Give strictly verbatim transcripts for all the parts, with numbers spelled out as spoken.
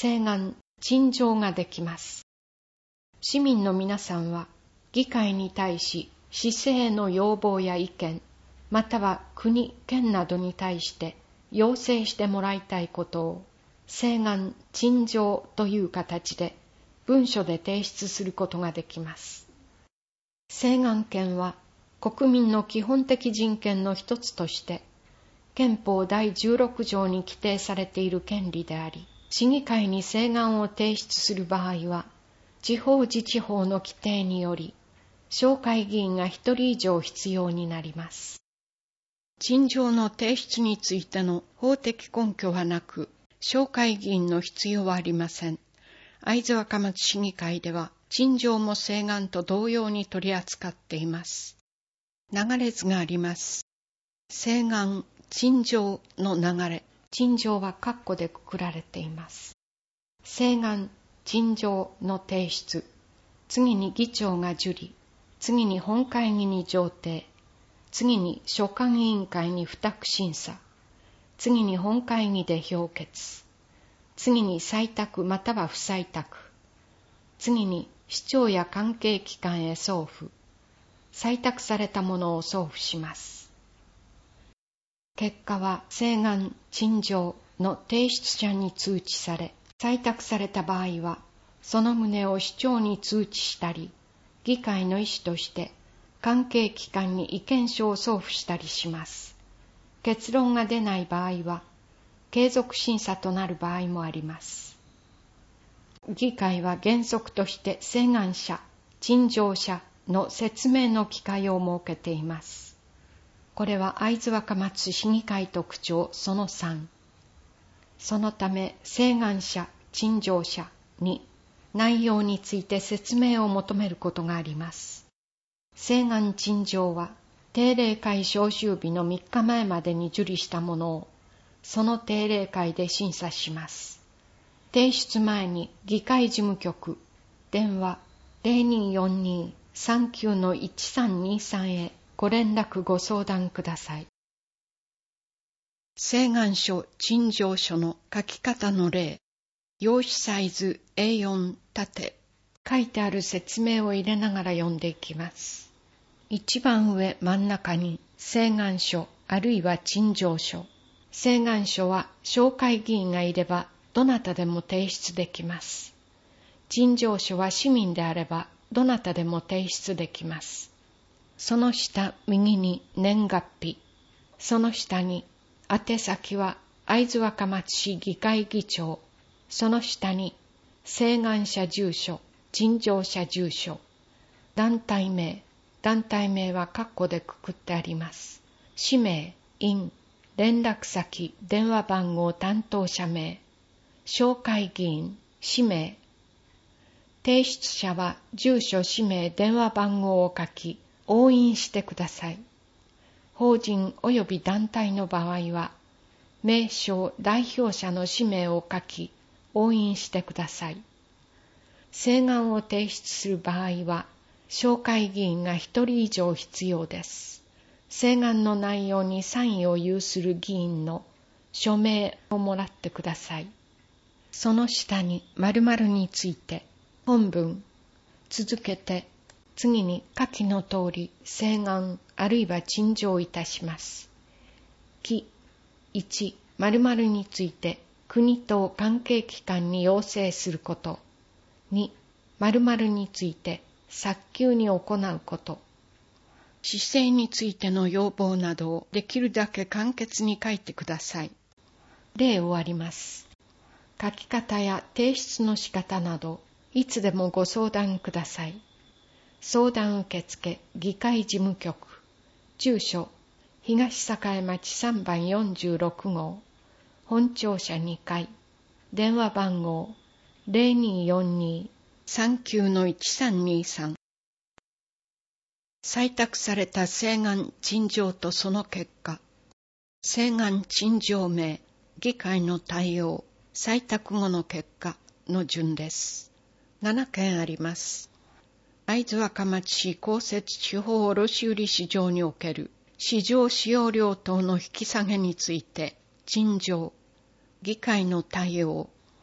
請願、陳情ができます。市民の皆さんは、議会に対し、市政への要望や意見、または国、県などに対して要請してもらいたいことを、請願、陳情という形で文書で提出することができます。請願権は国民の基本的人権の一つとして、憲法だいじゅうろく条に規定されている権利であり、市議会に請願を提出する場合は、地方自治法の規定により、紹介議員が一人以上必要になります。陳情の提出についての法的根拠はなく、紹介議員の必要はありません。会津若松市議会では、陳情も請願と同様に取り扱っています。流れ図があります。請願、陳情の流れ。陳情は括弧でくくられています。請願、陳情の提出。次に議長が受理。次に本会議に上呈。次に所管委員会に付託審査。次に本会議で評決。次に採択または不採択。次に市長や関係機関へ送付。採択されたものを送付します。結果は請願、陳情の提出者に通知され、採択された場合は、その旨を市長に通知したり、議会の意思として関係機関に意見書を送付したりします。結論が出ない場合は、継続審査となる場合もあります。議会は原則として請願者、陳情者の説明の機会を設けています。これは会津若松市議会特徴そのさん。そのため請願者、陳情者に内容について説明を求めることがあります。請願陳情は定例会召集日のみっかまえまでに受理したものをその定例会で審査します。提出前に議会事務局電話 ゼロにーよんにーさんきゅうのいちさんにさん へご連絡ご相談ください。請願書、陳情書の書き方の例。用紙サイズ エーよん 縦。書いてある説明を入れながら読んでいきます。一番上真ん中に請願書あるいは陳情書。請願書は紹介議員がいればどなたでも提出できます。陳情書は市民であればどなたでも提出できます。その下右に年月日。その下に宛先は会津若松市議会議長。その下に請願者住所、陳情者住所。団体名。団体名は括弧でくくってあります。氏名、院、連絡先、電話番号、担当者名。紹介議員、氏名。提出者は住所、氏名、電話番号を書き、押印してください。法人及び団体の場合は、名称、代表者の氏名を書き、押印してください。請願を提出する場合は、紹介議員が一人以上必要です。請願の内容に賛意を有する議員の署名をもらってください。その下に〇〇について、本文、続けて、次に下記の通り請願あるいは陳情いたします。きいち、〇〇について国と関係機関に要請すること。に、〇〇について早急に行うこと。市政についての要望などをできるだけ簡潔に書いてください。例をあります。書き方や提出の仕方など、いつでもご相談ください。相談受付議会事務局。住所、東栄町さんばんよんじゅうろくごう。本庁舎にかい。電話番号 ゼロにーよんにーさんきゅうのいちさんにさん。採択された請願陳情とその結果。請願陳情名、議会の対応、採択後の結果の順です。ななけんあります。会津若松市公設地方卸売市場における市場使用料等の引き下げについて陳情、議会の対応、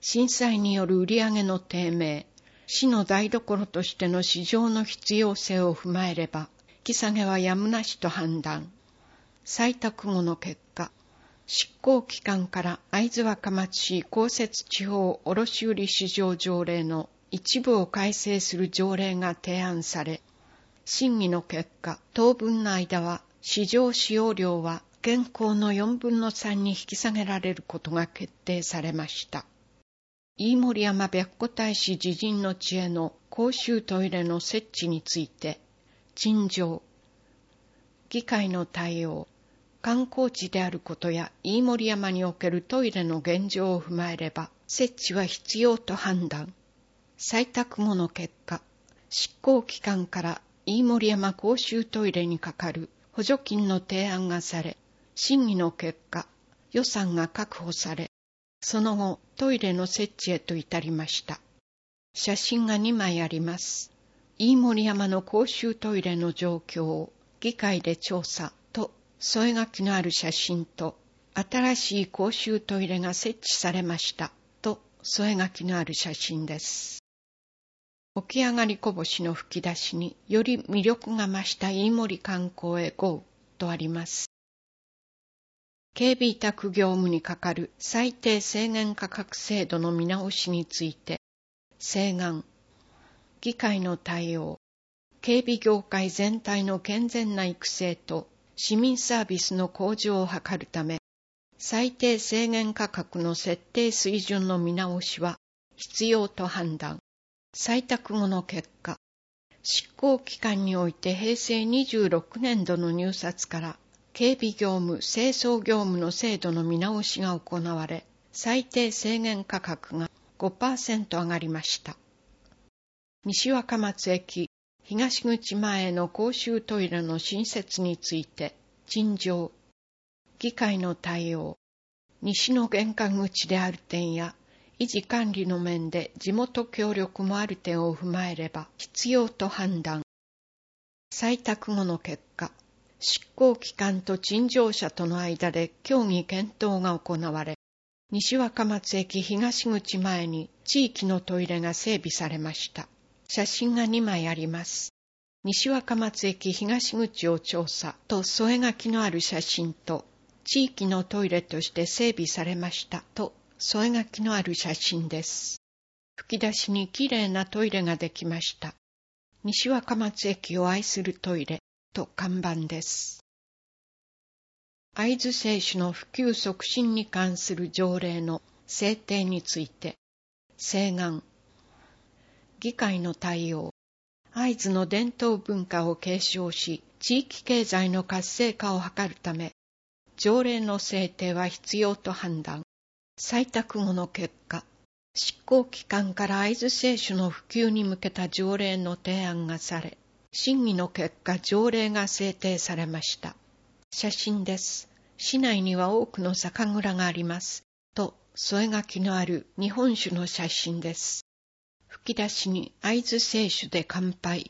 震災による売上の低迷、市の台所としての市場の必要性を踏まえれば、引き下げはやむなしと判断。採択後の結果、執行機関から会津若松市公設地方卸売市場条例の一部を改正する条例が提案され、審議の結果、当分の間は市場使用量は現行のよんぶんのさんに引き下げられることが決定されました。飯盛山白虎大使自陣の地への公衆トイレの設置について、陳情。議会の対応。観光地であることや飯盛山におけるトイレの現状を踏まえれば、設置は必要と判断。採択後の結果、執行機関から飯盛山公衆トイレにかかる補助金の提案がされ、審議の結果、予算が確保され、その後、トイレの設置へと至りました。写真がにまいあります。飯盛山の公衆トイレの状況を議会で調査と添え書きのある写真と、新しい公衆トイレが設置されましたと添え書きのある写真です。起き上がりこぼしの吹き出しにより魅力が増した飯盛観光へ ゴー とあります。警備委託業務にかかる最低制限価格制度の見直しについて、請願。議会の対応。警備業界全体の健全な育成と市民サービスの向上を図るため、最低制限価格の設定水準の見直しは必要と判断。採択後の結果、執行期間において平成にじゅうろくねんどの入札から警備業務、清掃業務の制度の見直しが行われ、最低制限価格が ごパーセント 上がりました。西若松駅東口前への公衆トイレの新設について、陳情。議会の対応。西の玄関口である点や、維持管理の面で地元協力もある点を踏まえれば必要と判断。採択後の結果、執行機関と陳情者との間で協議検討が行われ、西若松駅東口前に地域のトイレが整備されました。写真がにまいあります。西若松駅東口を調査と添え書きのある写真と、地域のトイレとして整備されましたと添え書きのある写真です。吹き出しにきれいなトイレができました。西若松駅を愛するトイレと看板です。会津製紙の普及促進に関する条例の制定について、請願。議会の対応。会津の伝統文化を継承し、地域経済の活性化を図るため、条例の制定は必要と判断。採択後の結果、執行機関から会津製紙の普及に向けた条例の提案がされ、審議の結果条例が制定されました。写真です。市内には多くの酒蔵があります。と添え書きのある日本酒の写真です。吹き出しに会津製酒で乾杯。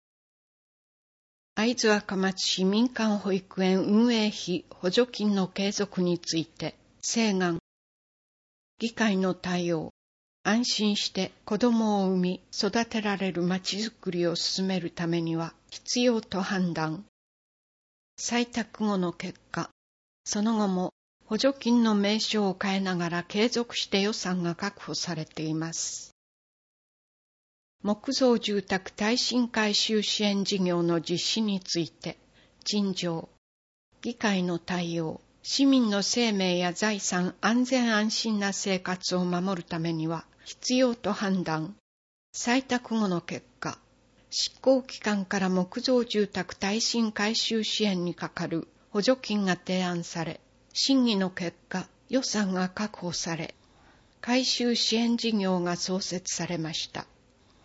会津若松市民間保育園運営費補助金の継続について、請願。議会の対応。安心して子供を産み育てられるまちづくりを進めるためには必要と判断。採択後の結果、その後も補助金の名称を変えながら継続して予算が確保されています。木造住宅耐震改修支援事業の実施について、陳情。議会の対応。市民の生命や財産、安全安心な生活を守るためには必要と判断。採択後の結果、執行機関から木造住宅耐震改修支援にかかる補助金が提案され、審議の結果、予算が確保され、改修支援事業が創設されました。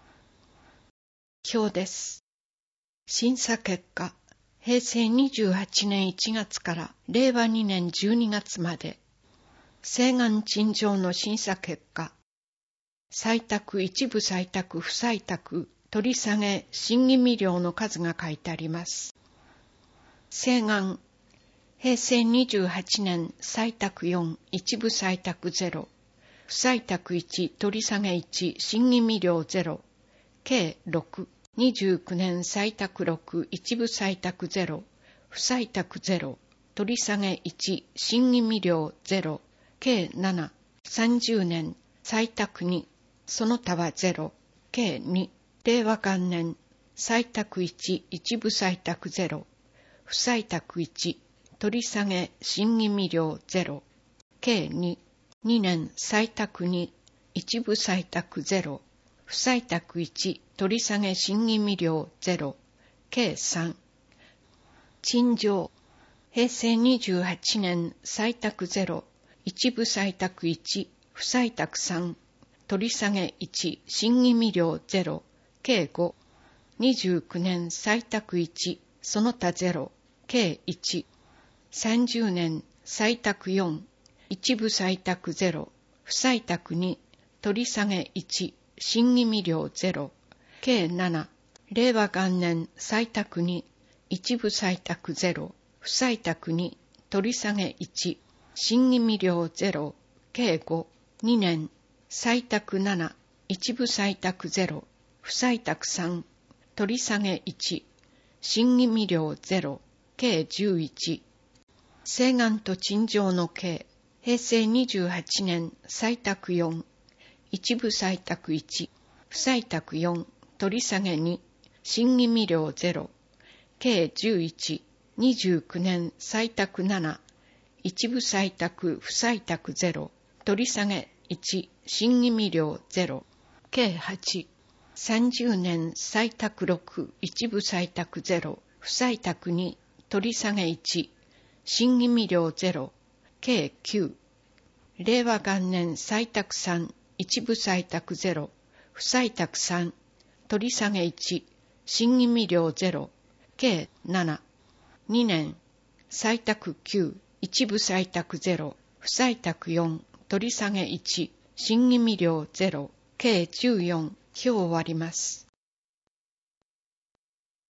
表です。審査結果、平成にじゅうはちねんいちがつかられいわにねんじゅうにがつまで、請願陳情の審査結果、採択、一部採択、不採択、取り下げ、審議未了の数が書いてあります。請願、平成にじゅうはちねん採択よん、一部採択ゼロ、 不採択いち、取り下げいち、審議未了ゼロ、計ろく、にじゅうきゅうねん採択ろく、一部採択ゼロ、不採択ゼロ、取り下げいち、審議未了ゼロ、計なな、さんじゅうねん採択に、その他はゼロ、計に、令和元年採択いち、一部採択ゼロ、不採択いち、取り下げ審議未了ゼロ、計に、にねん採択に、一部採択ゼロ、不採択いち、取り下げ審議未了ゼロ、計さん。陳情。平成にじゅうはちねん採択ゼロ、一部採択いち、不採択さん、取り下げいち、審議未了ゼロ、計ご。にじゅうきゅうねん採択いち、その他ゼロ、計いち。さんじゅうねん採択よん、一部採択ゼロ、不採択に、取り下げいち、審議未了ゼロ、計なな。令和元年採択に、一部採択ゼロ、不採択に、取り下げいち、審議未了ゼロ、計ご。にねん採択なな、一部採択ゼロ、不採択さん、取り下げいち、審議未了ゼロ、計じゅういち。請願と陳情の計。平成にじゅうはちねん採択よん、一部採択いち、不採択よん、取り下げに、審議未了ゼロ、計じゅういち。にじゅうきゅうねん採択なな、一部採択不採択ゼロ、取り下げいち、審議未了ゼロ、計はち。さんじゅうねん採択ろく、一部採択ゼロ、不採択に、取り下げいち、審議未了ゼロ、計きゅう。令和元年採択さん、一部採択ゼロ、不採択さん、取り下げいち、審議未了ゼロ、計なな。にねん採択きゅう、一部採択ゼロ、不採択よん、取り下げいち、審議未了ゼロ、計じゅうよん。表を割ります。